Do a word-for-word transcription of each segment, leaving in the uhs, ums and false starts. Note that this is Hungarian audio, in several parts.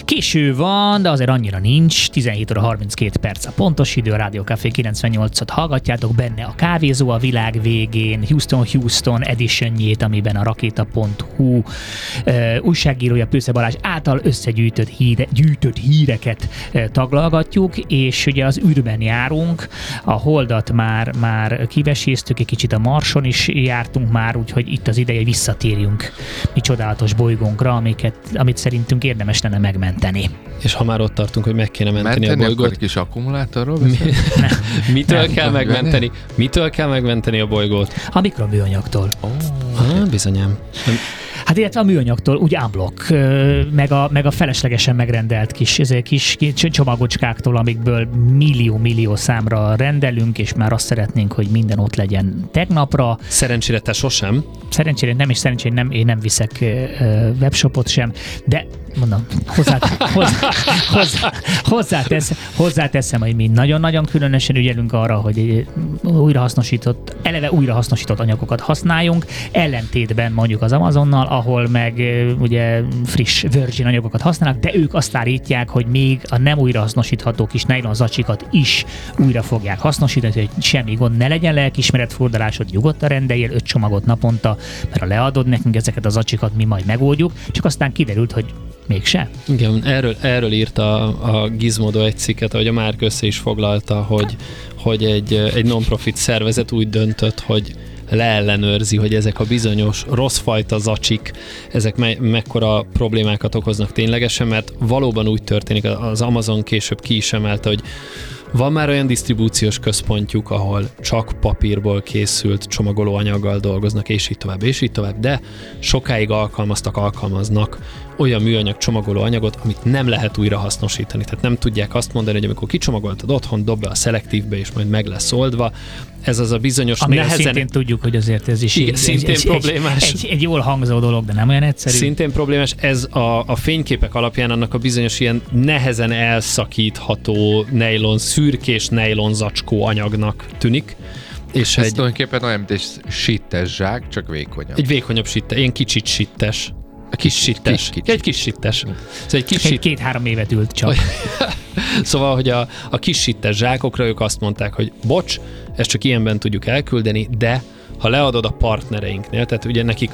Késő van, de azért annyira nincs. tizenhét óra harminckét perc a pontos idő, a Rádió Café kilencvennyolcat hallgatjátok, benne a kávézó a világ végén, Houston Houston editionjét, amiben a rakéta pont hu uh, újságírója Pősze Balázs által összegyűjtött híre, gyűjtött híreket uh, taglalgatjuk, és ugye az űrben járunk, a Holdat már, már kiveséztük, egy kicsit a Marson is jártunk már, úgyhogy itt az ideje, hogy visszatérjünk mi csodálatos bolygónkra, amiket, amit szerintünk érdemes lenne megmenteni. És ha már ott tartunk, hogy meg kéne menteni, menteni a bolygót. Menteni, akkor egy kis akkumulátorról Mi, mitől nem, kell nem, megmenteni? Mitől kell megmenteni a bolygót? A mikroműanyagtól. Oh, ah, bizonyám. Hát illetve a műanyagtól, úgy unblock, meg a, meg a feleslegesen megrendelt kis, kis, kis csomagocskáktól, amikből millió-millió számra rendelünk, és már azt szeretnénk, hogy minden ott legyen tegnapra. Szerencsére te sosem. Szerencsére nem, és szerencsére nem, én nem viszek webshopot sem, de mondom, hozzá, hozzá, hozzá, hozzáteszem, hozzáteszem, hogy mi nagyon-nagyon különösen ügyelünk arra, hogy újrahasznosított, eleve újrahasznosított anyagokat használjunk, ellentétben mondjuk az Amazonnal, ahol meg ugye friss virgin anyagokat használnak, de ők azt állítják, hogy még a nem újrahasznosítható kis nylon zacsikat is újra fogják hasznosítani, hogy semmi gond ne legyen, lelkiismeretfordulásod, nyugodtan rendeljél öt csomagot naponta, mert ha leadod nekünk ezeket a zacsikat, mi majd megoldjuk, csak aztán kiderült, hogy mégse. Igen, erről, erről írta a, a Gizmodo egy cikket, ahogy a Márk össze is foglalta, hogy, hogy egy, egy non-profit szervezet úgy döntött, hogy leellenőrzi, hogy ezek a bizonyos rosszfajta zacsik, ezek me- mekkora problémákat okoznak ténylegesen, mert valóban úgy történik, az Amazon később ki is emelte, hogy van már olyan disztribúciós központjuk, ahol csak papírból készült csomagolóanyaggal dolgoznak, és így tovább, és így tovább, de sokáig alkalmaztak, alkalmaznak olyan műanyag csomagolóanyagot, amit nem lehet újra hasznosítani. Tehát nem tudják azt mondani, hogy amikor kicsomagoltad otthon, dob be a szelektívbe, és majd meg lesz oldva. Ez az a bizonyos Amiről nehezen... szintén tudjuk, hogy azért ez is Igen, egy, szintén egy, problémás. Egy, egy, egy jól hangzó dolog, de nem olyan egyszerű. Szintén problémás. Ez a, a fényképek alapján annak a bizonyos ilyen nehezen elszakítható nylon, szürkés nylon zacskó anyagnak tűnik. És ez egy, tulajdonképpen olyan, mint egy sittes zsák, csak vékonyabb. egy vékonyabb sittes, ilyen kicsit sittes. A kis sittes. Kis, egy kis sittes. Szóval egy kis egy két-három évet ült csak. Szóval, hogy a, a kis sittes zsákokra ők azt mondták, hogy bocs, ezt csak ilyenben tudjuk elküldeni, de ha leadod a partnereinknél, tehát ugye nekik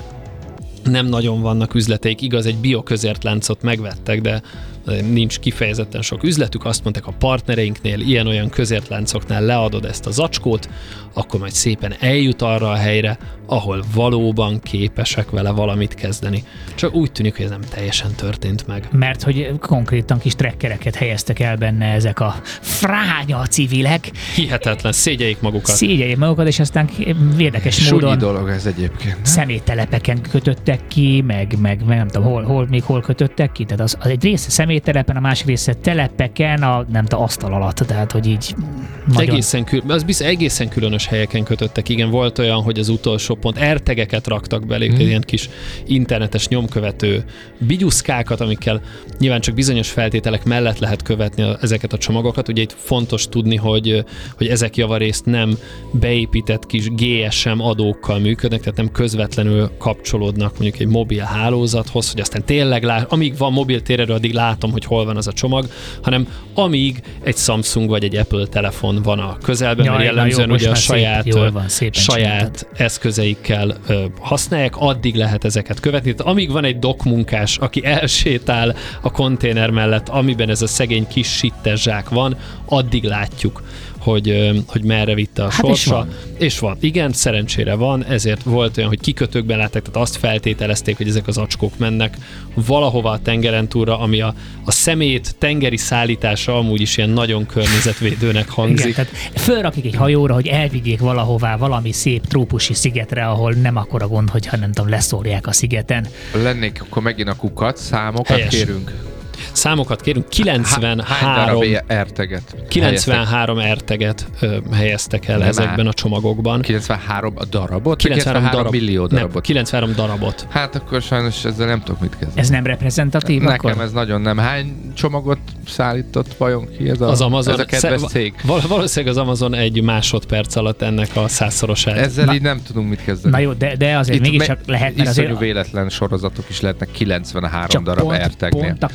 nem nagyon vannak üzleteik, igaz, egy bioközértláncot megvettek, de nincs kifejezetten sok üzletük, azt mondták, a partnereinknél, ilyen-olyan közértláncoknál leadod ezt a zacskót, akkor majd szépen eljut arra a helyre, ahol valóban képesek vele valamit kezdeni. Csak úgy tűnik, hogy ez nem teljesen történt meg. Mert hogy konkrétan kis trekkereket helyeztek el benne ezek a fránya civilek. Hihetetlen, szégyeljék magukat. Szégyeljék magukat, és aztán érdekes Súnyi módon dolog ez egyébként. szeméttelepeken kötöttek ki, meg, meg, meg nem tudom, hol, hol, még hol kötöttek ki. Tehát az, az egy része szeméttelepen, a másik része telepeken, a nem tudom, asztal alatt. Tehát, hogy így nagyon... Egészen, kül- az biztos, egészen különös helyeken kötöttek. Igen, volt olyan, hogy az utolsó pont ertegeket raktak belé, hmm. ilyen kis internetes nyomkövető bigyuszkákat, amikkel nyilván csak bizonyos feltételek mellett lehet követni a, ezeket a csomagokat. Ugye itt fontos tudni, hogy, hogy ezek javarészt nem beépített kis gé es em adókkal működnek, tehát nem közvetlenül kapcsolódnak mondjuk egy mobil hálózathoz, hogy aztán tényleg lát, amíg van mobil térerő, addig látom, hogy hol van az a csomag, hanem amíg egy Samsung vagy egy Apple telefon van a közelben, Jaj, mert jellemzően jó, ugye a szép, saját, van, saját eszközeikkel ö, használják, addig lehet ezeket követni. Tehát amíg van egy dokmunkás, aki elsétál a konténer mellett, amiben ez a szegény kis sittes zsák van, addig látjuk, hogy, hogy merre vitte a hát sorsa. És van. és van. Igen, szerencsére van, ezért volt olyan, hogy kikötőkben látták, tehát azt feltételezték, hogy ezek az acskók mennek valahova a tengeren túlra, ami a, a szemét tengeri szállítása amúgy is ilyen nagyon környezetvédőnek hangzik. Igen, tehát fölrakik egy hajóra, hogy elvigyék valahová, valami szép trópusi szigetre, ahol nem akkora gond, hogyha nem tudom, leszórják a szigeten. Lennék akkor megint a kukat, számokat Helyes. kérünk. Számokat kérünk, kilencvenhárom erteget kilencvenhárom erteget ö, helyeztek el nem ezekben áll. a csomagokban. kilencvenhárom darabot? kilencvenhárom darab, millió darabot? Nem, kilencvenhárom darabot. Hát akkor sajnos ezzel nem tudok mit kezdeni. Ez nem reprezentatív? Nekem akkor? ez nagyon nem. Hány csomagot szállított vajon ki ez a, az Amazon, ez a kedves sze, cég? Val- valószínűleg az Amazon egy másodperc alatt ennek a százszorosát. Ezzel Na, így nem tudunk mit kezdeni. Na jó, de, de azért mégiscsak me- lehet, mert iszonyú azért... véletlen sorozatok is lehetnek kilencvenhárom csak darab pont, ertegnél. Pont a Nekem mindig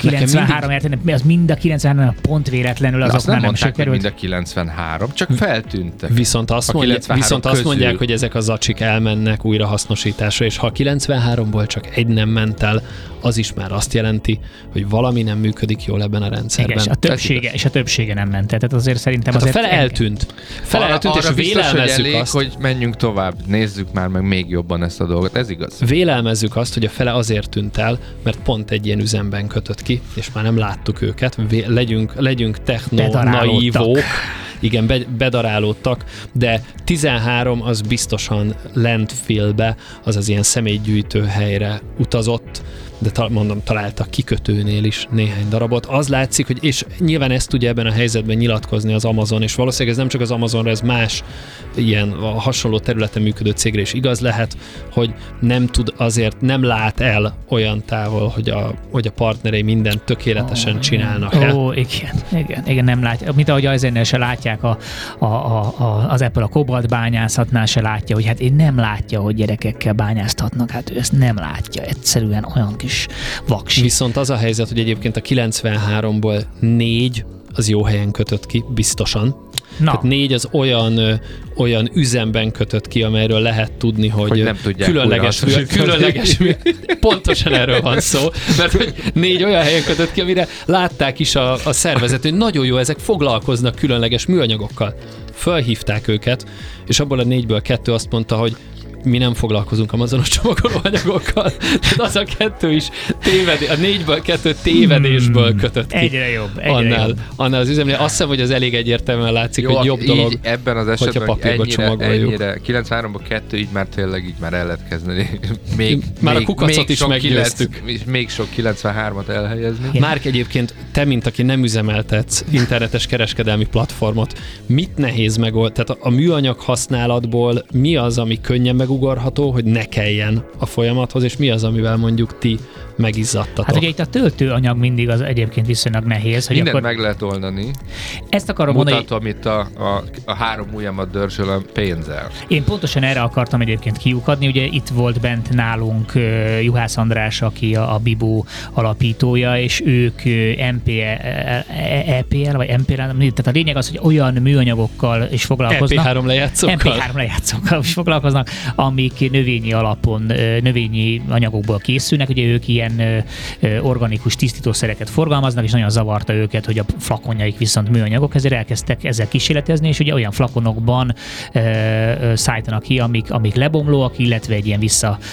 kilencvenhárom, érted, az mind a kilencvenhárom pont véletlenül Azt azoknál nem nem mondták, hogy sikerült. mind a kilencvenhárom, csak feltűntek. Viszont azt, A mondja, kilencvenhárom viszont azt közül. mondják, hogy ezek az acsik elmennek újrahasznosításra, és ha a kilencvenháromból csak egy nem ment el, az is már azt jelenti, hogy valami nem működik jól ebben a rendszerben. Igen, és a többsége, és a többsége nem ment. Tehát azért szerintem Hát a azért fele eltűnt. Fele Arra- eltűnt, és arra biztos, hogy vélelmezzük elég, azt, hogy menjünk tovább, nézzük már meg még jobban ezt a dolgot. Ez igaz. vélelmezzük azt, hogy a fele azért tűnt el, mert pont egy ilyen üzemben kötött ki, és már nem láttuk őket. Vé- legyünk, legyünk techno-naívók. Igen, be, bedarálódtak, de tizenhárom az biztosan landfillbe, azaz ilyen személygyűjtő helyre utazott, de ta, mondom, találtak kikötőnél is néhány darabot. Az látszik, hogy és nyilván ezt tudja ebben a helyzetben nyilatkozni az Amazon, és valószínűleg ez nem csak az Amazonra, ez más ilyen a hasonló területen működő cégre is igaz lehet, hogy nem tud azért, nem lát el olyan távol, hogy a, hogy a partnerei mindent tökéletesen Ó, csinálnak Ó, el. oh, igen, igen, igen, nem látják. Mint ahogy az ennél se látják, a, a, a, a, az Apple a kobalt bányászatnál se látja, hogy hát én nem látja, hogy gyerekekkel bányáztatnak, hát ő ezt nem látja. Egyszerűen olyan kis vaksi. Viszont az a helyzet, hogy egyébként a kilencvenháromból négy az jó helyen kötött ki, biztosan. Na, Tehát négy az olyan, ö, olyan üzemben kötött ki, amelyről lehet tudni, hogy, Hogy nem tudják különleges, mű, újrahasznosítani. különleges mű, pontosan erről van szó, mert hogy négy olyan helyen kötött ki, amire látták is a, a szervezet, hogy nagyon jó, ezek foglalkoznak különleges műanyagokkal. Fölhívták őket, és abból a négyből kettő azt mondta, hogy mi nem foglalkozunk amazonos csomagolóanyagokkal. Tehát az a kettő is tévedés, a négyből kettő tévedésből kötött ki. egyre jobb, egyre Annál, jobb. annál az üzemnél. Azt hiszem, hogy az elég egyértelműen látszik, Jó, hogy jobb így dolog. ebben az esetben, hogy papírba ennyire, csomagoljuk. ennyire kilencvenháromban kettő, így már tényleg így már el lehet kezdeni. Még, Már a még, kukacot még is sok meggyőztük. kilenc- még sok kilencvenhármat elhelyezni. Igen. Márk, egyébként te, mint aki nem üzemeltetsz internetes kereskedelmi platformot, mit nehéz megold? Tehát a, a műanyag használatból mi az, ami könnyen megugorható, hogy ne kelljen a folyamathoz, és mi az, amivel mondjuk ti megizzadtatok? Hát ugye itt a töltőanyag mindig az egyébként viszonylag nehéz, hogy Mindent akkor meg lehet oldani. ezt akarom mondani, hogy Mutatom itt a, a, a három ujjamat dörzsölöm pénzzel. én pontosan erre akartam egyébként kiukadni, ugye itt volt bent nálunk uh, Juhász András, aki a, a Bibó alapítója, és ők uh, em pé el, vagy em pé el, tehát a lényeg az, hogy olyan műanyagokkal is E P foglalkoznak. három lejátszókkal? em pé három lejátszókkal is foglalkoznak, amik növényi alapon, növényi anyagokból készülnek. Ugye ők ilyen organikus tisztítószereket forgalmaznak, és nagyon zavarta őket, hogy a flakonjaik viszont műanyagok, ezért elkezdtek ezzel kísérletezni, és ugye olyan flakonokban szállítanak ki, amik, amik lebomlóak, illetve egy ilyen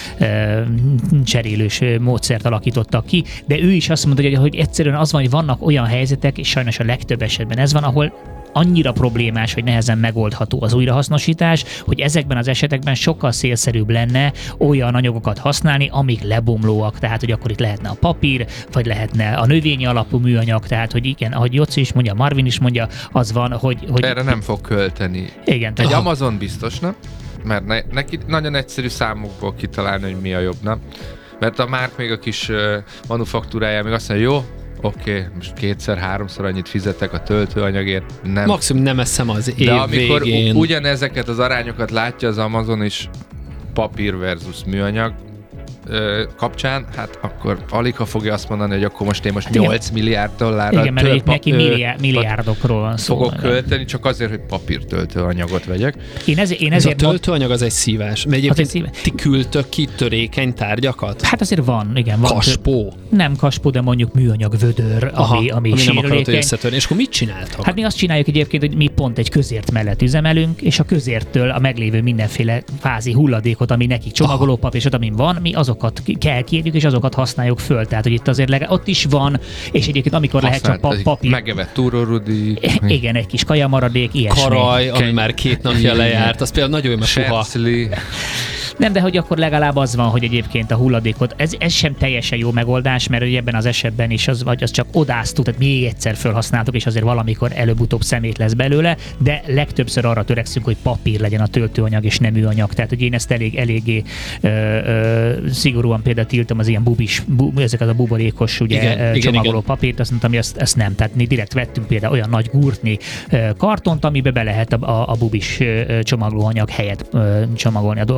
visszacserélős módszert alakítottak ki, de ő is azt mondta, hogy, hogy egyszerűen az van, hogy vannak olyan helyzetek, és sajnos a legtöbb esetben ez van, ahol annyira problémás, hogy nehezen megoldható az újrahasznosítás, hogy ezekben az esetekben sokkal célszerűbb lenne olyan anyagokat használni, amik lebomlóak, tehát hogy akkor itt lehetne a papír, vagy lehetne a növényi alapú műanyag, tehát hogy igen, ahogy Jóci is mondja, Marvin is mondja, az van, hogy... hogy Erre nem fog költeni. Igen, Egy tehát Amazon biztos, nem? Mert ne, neki nagyon egyszerű számokból kitalálni, hogy mi a jobb, nem? Mert a Márk még a kis uh, manufaktúrája még azt mondja, jó, oké, okay, most kétszer, háromszor annyit fizetek a töltőanyagért, nem. Maximum nem eszem az év De amikor végén. u- ugyanezeket az arányokat látja az Amazon is papír versus műanyag ö, kapcsán, hát akkor alig ha fogja azt mondani, hogy akkor most én most igen. nyolc milliárd dollárra igen, mert több itt neki pa- ö, milliárd, milliárdokról van szó. fogok költeni, csak azért, hogy papírtöltőanyagot vegyek. Én, ez, én Ez a ezért mond... töltőanyag az egy szívás. Mert Az egy egyébként szívás. ti küldtök ki törékeny tárgyakat? Hát azért van, igen. Van Kaspó? Nem kaspó, de mondjuk műanyag vödör, Aha, ami, ami, ami nem akarod, hogy sérülékeny. összetörni. És akkor mit csináltak? Hát mi azt csináljuk egyébként, hogy mi pont egy közért mellett üzemelünk, és a közértől a meglévő mindenféle fázi hulladékot, ami nekik csomagolópapír, és amin van, mi azokat kell kérjük, és azokat használjuk föl. Tehát, hogy itt azért legalább, ott is van, és egyébként amikor lehet csak pa- papír. Megevett túrórudi. Igen, egy kis kajamaradék, ilyesmi. Karaj, ami Keny- már két napja lejárt, az például nagyon jó, mert puha. Sepszli. Nem, de hogy akkor legalább az van, hogy egyébként a hulladékot, ez, ez sem teljesen jó megoldás, mert ugye ebben az esetben is az, vagy az csak odáztuk, tehát még egyszer felhasználtuk, és azért valamikor előbb-utóbb szemét lesz belőle, de legtöbbször arra törekszünk, hogy papír legyen a töltőanyag, és nem műanyag. Tehát, hogy én ezt elég, eléggé ö, ö, szigorúan például tiltom az ilyen bubis, bu, ezeket a buborékos ugye, Igen, ö, igen, csomagoló igen. papírt, azt mondtam, hogy ezt, ezt nem. Tehát mi direkt vettünk például olyan nagy gurtni kartont, amiben be lehet a, a, a bubis ö, csomagolóanyag helyett ö, csomagolni a dolgokat. Tehát meg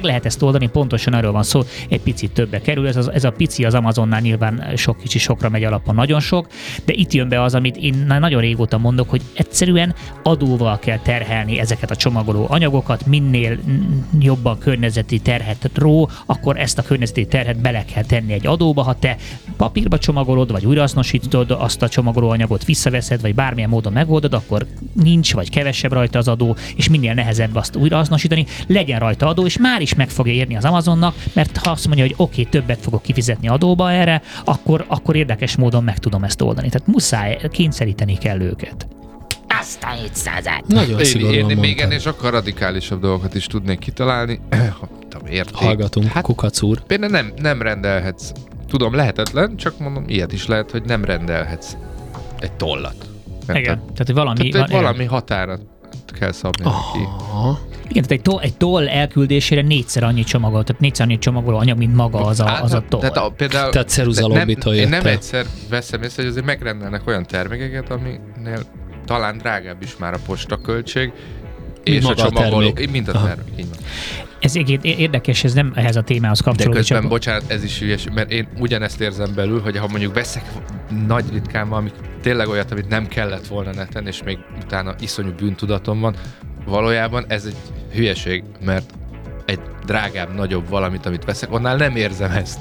lehet ezt oldani, pontosan arról van szó, egy picit többe kerül, ez, az, ez a pici az Amazonnál nyilván sok kicsi sokra megy alapon, nagyon sok, de itt jön be az, amit én nagyon régóta mondok, hogy egyszerűen adóval kell terhelni ezeket a csomagoló anyagokat, minél jobban környezeti terhet ró, akkor ezt a környezeti terhet bele kell tenni egy adóba, ha te papírba csomagolod, vagy újrahasznosítod azt a csomagoló anyagot, visszaveszed, vagy bármilyen módon megoldod, akkor nincs, vagy kevesebb rajta az adó, és minél nehezebb azt újrahasznosítani, legyen rajta adó, és már is meg fogja érni az Amazonnak, mert ha azt mondja, hogy oké, okay, többet fogok kifizetni adóba erre, akkor, akkor érdekes módon meg tudom ezt oldani. Tehát muszáj, kényszeríteni kell őket. Azt a hétszázat! Nagyon én, szigorúan én, én még mondtad. ennél sokkal radikálisabb dolgokat is tudnék kitalálni. Ha tudom, érték. Hallgatunk, Hát Kukac úr. például nem, nem rendelhetsz. Tudom, lehetetlen, csak mondom, ilyet is lehet, hogy nem rendelhetsz egy tollat. Igen, tehát hogy valami... Tehát van, valami határat kell szabni neki. Aha. Igen, tehát egy toll, egy toll elküldésére négyszer annyi csomagol, tehát négyszer annyi csomagoló anyag, mint maga az a, az a toll. Tehát a, például, Tehát ceruzalobbitól nem, én nem jöttek. egyszer veszem észre, hogy azért megrendelnek olyan termékeket, aminél talán drágább is már a postaköltség, és a maga a csomagoló, termék. mint a Aha. termék. Így van. Ez egyébként érdekes, ez nem ehhez a témához De kapcsolódik. közben, csak- bocsánat, ez is hülyes, mert én ugyanezt érzem belül, hogy ha mondjuk veszek nagy ritkán valami, tényleg olyat, amit nem kellett volna neten, és még utána iszonyú bűntudatom van, valójában ez egy hülyeség, mert egy drágább, nagyobb valamit, amit veszek, annál nem érzem ezt.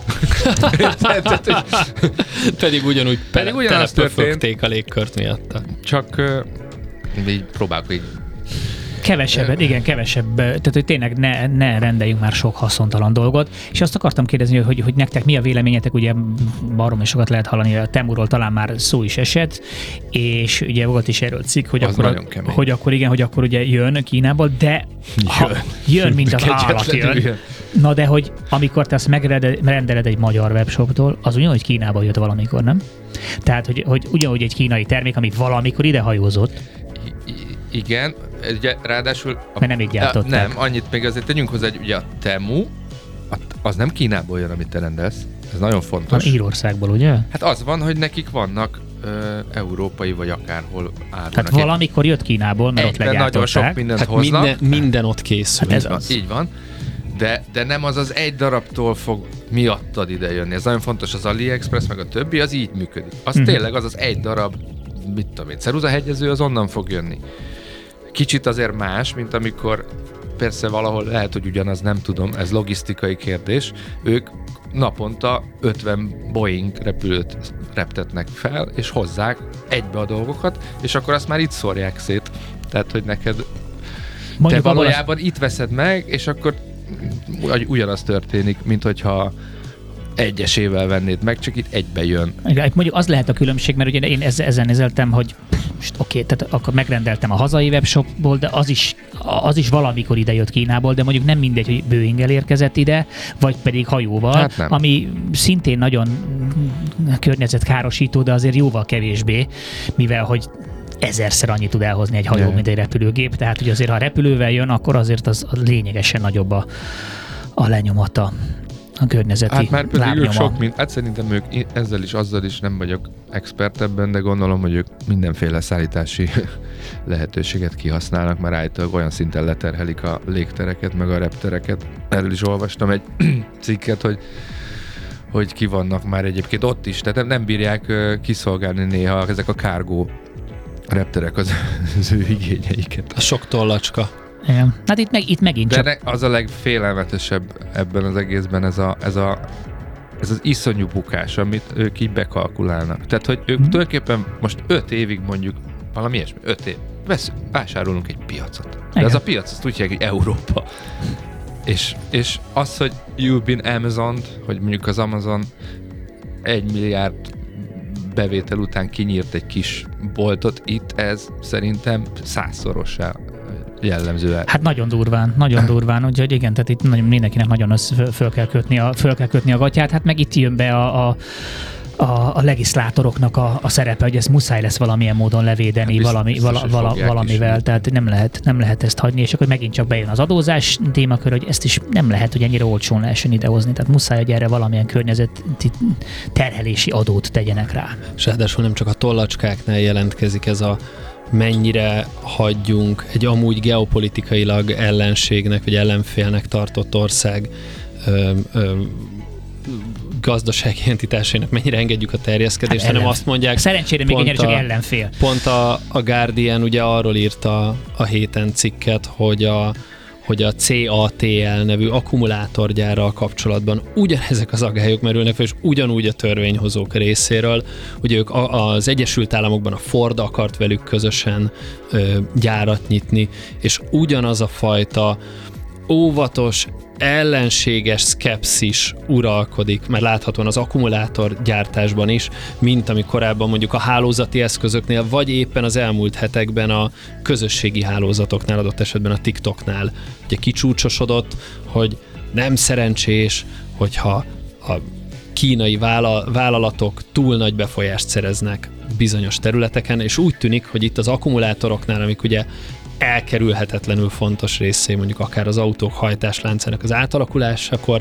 Tehát, hogy Pedig ugyanúgy Pedig ugyanaz telepöfögték a légkört miatta. csak uh, így próbálok így. Kevesebbet, igen, kevesebb, tehát hogy tényleg ne, ne rendeljünk már sok haszontalan dolgot. És azt akartam kérdezni, hogy, hogy nektek mi a véleményetek, ugye baromi sokat lehet hallani, a Temuról talán már szó is esett, és ugye volt is erről cikk, hogy, Az akkor, nagyon kemény. hogy akkor igen, hogy akkor ugye jön Kínából, de ha, jön, mint az állat Kegyetlenül jön. Na de hogy amikor te azt megrendeled egy magyar webshoptól, az ugyanúgy Kínából jött valamikor, nem? Tehát, hogy, hogy ugyanúgy egy kínai termék, ami valamikor ide hajózott, I- i- igen, ugye, ráadásul... A, mert nem így gyártották. Nem, annyit még azért tegyünk hozzá, hogy ugye a Temu, az nem Kínából jön, amit te rendelsz. Ez nagyon van fontos. Írországból, ugye? Hát az van, hogy nekik vannak ö, európai vagy akárhol árulnak. Tehát valamikor jött Kínából, mert ott Egyben nagyon sok legyártották. mindent Hát hoznak. minden, minden ott készül. Hát ez Így van, az. így van. De, de nem az az egy darabtól fog miattad ide jönni. Ez nagyon fontos, az AliExpress meg a többi, az így működik. Az Mhm. tényleg az az egy darab, mit tudom én, ceruzahegyező, az onnan fog jönni. Kicsit azért más, mint amikor persze valahol lehet, hogy ugyanaz, nem tudom, ez logisztikai kérdés. Ők naponta ötven Boeing repülőt reptetnek fel, és hozzák egybe a dolgokat, és akkor azt már itt szórják szét. Tehát, hogy neked Mondjuk te abban az- valójában itt veszed meg, és akkor ugyanaz történik, mint hogyha egyesével vennéd meg, csak itt egybe jön. Igen, mondjuk az lehet a különbség, mert ugye én ezzel, ezen nézeltem, hogy most oké, okay, tehát akkor megrendeltem a hazai webshopból, de az is, az is valamikor ide jött Kínából, de mondjuk nem mindegy, hogy Boeing-el érkezett ide, vagy pedig hajóval, Hát nem. ami szintén nagyon környezetkárosító, de azért jóval kevésbé, mivel hogy ezerszer annyit tud elhozni egy hajó, Yeah. mint egy repülőgép, tehát hogy azért ha repülővel jön, akkor azért az lényegesen nagyobb a, a lenyomata, a környezeti Hát már pedig ők lábnyoma. sok, mint, hát szerintem ők i- ezzel is, azzal is nem vagyok expert ebben, de gondolom, hogy ők mindenféle szállítási lehetőséget kihasználnak, mert állítólag olyan szinten leterhelik a légtereket, meg a reptereket. Erről is olvastam egy cikket, hogy hogy ki vannak már egyébként ott is, tehát nem, nem bírják ö, kiszolgálni néha ezek a cargo repterek az, az ő igényeiket. A sok tollacska. Igen. Hát itt, meg, itt megint De csak... ne, az a legfélelmetesebb ebben az egészben ez, a, ez, a, ez az iszonyú bukás, amit ők így bekalkulálnak. Tehát, hogy ők Hmm. tulajdonképpen most öt évig mondjuk, valami ilyesmi, öt év, veszünk, vásárolunk egy piacot. De Igen. az a piac, azt úgy hívják, hogy Európa. És, és az, hogy you've been Amazon-t, hogy mondjuk az Amazon egy milliárd bevétel után kinyírt egy kis boltot, itt ez szerintem százszorossá jellemző. Hát nagyon durván, nagyon durván, úgyhogy igen, tehát itt nagyon, mindenkinek nagyon össze, föl, föl, kell kötni a, föl kell kötni a gatyát, hát meg itt jön be a, a a, a legislátoroknak a, a szerepe, hogy ezt muszáj lesz valamilyen módon levédeni Hát valami, biztos, vala, hogy vala, fogják valamivel, is. tehát nem lehet, nem lehet ezt hagyni, és akkor megint csak bejön az adózás témakör, hogy ezt is nem lehet, hogy ennyire olcsón lehessen idehozni, tehát muszáj, hogy erre valamilyen környezeti terhelési adót tegyenek rá. És ráadásul nem csak a tollacskáknál jelentkezik ez a mennyire hagyjunk egy amúgy geopolitikailag ellenségnek, vagy ellenfélnek tartott ország ö, ö, gazdasági entitásainak mennyire engedjük a terjeszkedést, Hát hanem azt mondják... Szerencsére még ennyire csak ellenfél. Pont a, a Guardian ugye arról írta a héten cikket, hogy a, hogy a cé á té el nevű akkumulátorgyárral kapcsolatban ugyanezek az aggályok merülnek fel, és ugyanúgy a törvényhozók részéről. Ugye ők a, az Egyesült Államokban a Ford akart velük közösen ö, gyárat nyitni, és ugyanaz a fajta óvatos, ellenséges szkepszis uralkodik, mert láthatóan az akkumulátorgyártásban is, mint ami korábban mondjuk a hálózati eszközöknél, vagy éppen az elmúlt hetekben a közösségi hálózatoknál, adott esetben a TikToknál ugye kicsúcsosodott, hogy nem szerencsés, hogyha a kínai vállalatok túl nagy befolyást szereznek bizonyos területeken, és úgy tűnik, hogy itt az akkumulátoroknál, amik ugye elkerülhetetlenül fontos részé, mondjuk akár az autók hajtásláncának az átalakulásakor,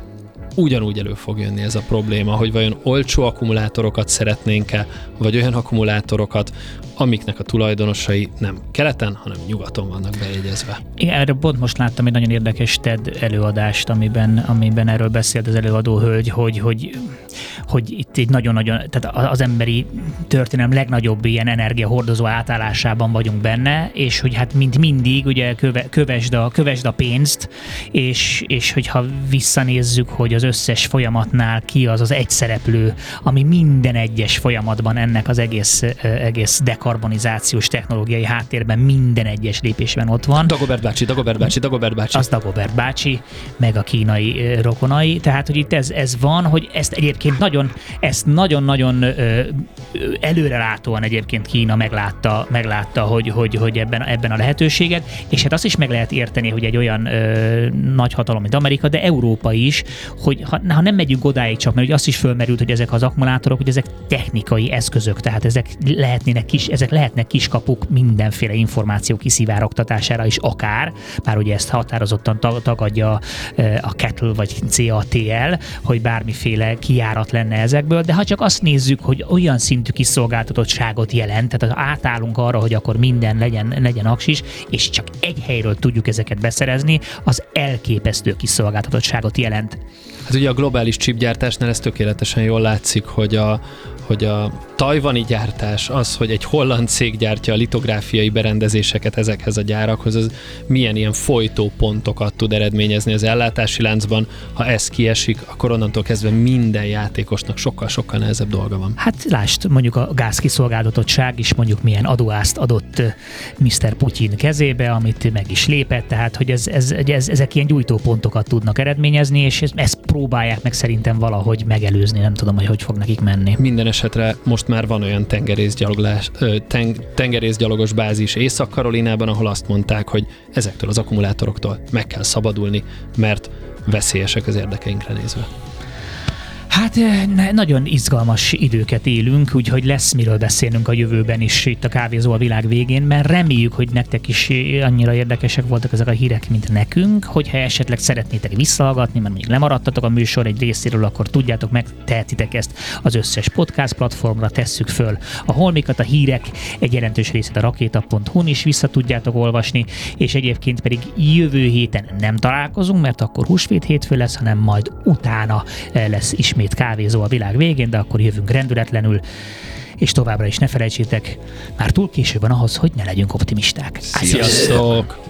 ugyanúgy elő fog jönni ez a probléma, hogy vajon olcsó akkumulátorokat szeretnénk-e, vagy olyan akkumulátorokat, amiknek a tulajdonosai nem keleten, hanem nyugaton vannak bejegyezve. Igen, erre pont most láttam egy nagyon érdekes TED előadást, amiben, amiben erről beszélt az előadó hölgy, hogy, hogy, hogy itt egy nagyon-nagyon, tehát az emberi történelem legnagyobb ilyen energiahordozó átállásában vagyunk benne, és hogy hát mint mindig, ugye köve, kövesd, a, kövesd a pénzt, és, és hogyha visszanézzük, hogy az összes folyamatnál ki az az egyszereplő, ami minden egyes folyamatban ennek az egész, egész dekarbonizációs technológiai háttérben minden egyes lépésben ott van. Dagobert bácsi, Dagobert bácsi, Dagobert bácsi. Az Dagobert bácsi, meg a kínai ö, rokonai. Tehát, hogy itt ez, ez van, hogy ezt egyébként nagyon, ezt nagyon-nagyon ö, előrelátóan egyébként Kína meglátta, meglátta hogy, hogy, hogy ebben, ebben a lehetőséget, és hát azt is meg lehet érteni, hogy egy olyan ö, nagyhatalom, mint Amerika, de Európa is, hogy ha, ha nem megyünk odáig csak, mert ugye azt is fölmerült, hogy ezek az akkumulátorok, hogy ezek technikai eszközök, tehát ezek lehetnének kis, ezek lehetnek kiskapuk mindenféle információ kiszivárogtatására is akár, bár ugye ezt határozottan tagadja a Kettle vagy cé á té el, hogy bármiféle kijárat lenne ezekből, de ha csak azt nézzük, hogy olyan szintű kiszolgáltatottságot jelent, tehát átállunk arra, hogy akkor minden legyen, legyen aksis, és csak egy helyről tudjuk ezeket beszerezni, az elképesztő kiszolgáltatottságot jelent. Hát ugye a globális chipgyártásnál ez tökéletesen jól látszik, hogy a, hogy a tajvani gyártás, az, hogy egy holland cég gyártja a litográfiai berendezéseket ezekhez a gyárakhoz, az milyen ilyen folytópontokat tud eredményezni az ellátási láncban. Ha ez kiesik, akkor onnantól kezdve minden játékosnak sokkal-sokkal nehezebb dolga van. Hát lásd, mondjuk a gázkiszolgáltatottság is mondjuk milyen adóást adott miszter Putyin kezébe, amit meg is lépett, tehát hogy ez, ez, ez, ezek ilyen gyújtópontokat tudnak eredményezni, és ezt próbálják meg szerintem valahogy megelőzni, nem tudom, hogy hogy fog nekik menni. Minden esetre most már van olyan tengerészgyalogás, ten, tengerészgyalogos bázis Észak-Karolinában, ahol azt mondták, hogy ezektől az akkumulátoroktól meg kell szabadulni, mert veszélyesek az érdekeinkre nézve. Hát nagyon izgalmas időket élünk, úgyhogy lesz miről beszélnünk a jövőben is itt a Kávézó a világ végén, mert reméljük, hogy nektek is annyira érdekesek voltak ezek a hírek, mint nekünk, hogyha esetleg szeretnétek visszahallgatni, mert mondjuk lemaradtatok a műsor egy részéről, akkor tudjátok, megtehetitek ezt az összes podcast platformra, tesszük föl a holmikat, a hírek egy jelentős részét a rakéta pont hu-n is vissza tudjátok olvasni, és egyébként pedig jövő héten nem találkozunk, mert akkor húsvét hétfő lesz, hanem majd utána lesz ismét Kávézó a világ végén, de akkor jövünk rendületlenül, és továbbra is ne felejtsétek, már túl késő van ahhoz, hogy ne legyünk optimisták. Sziasztok!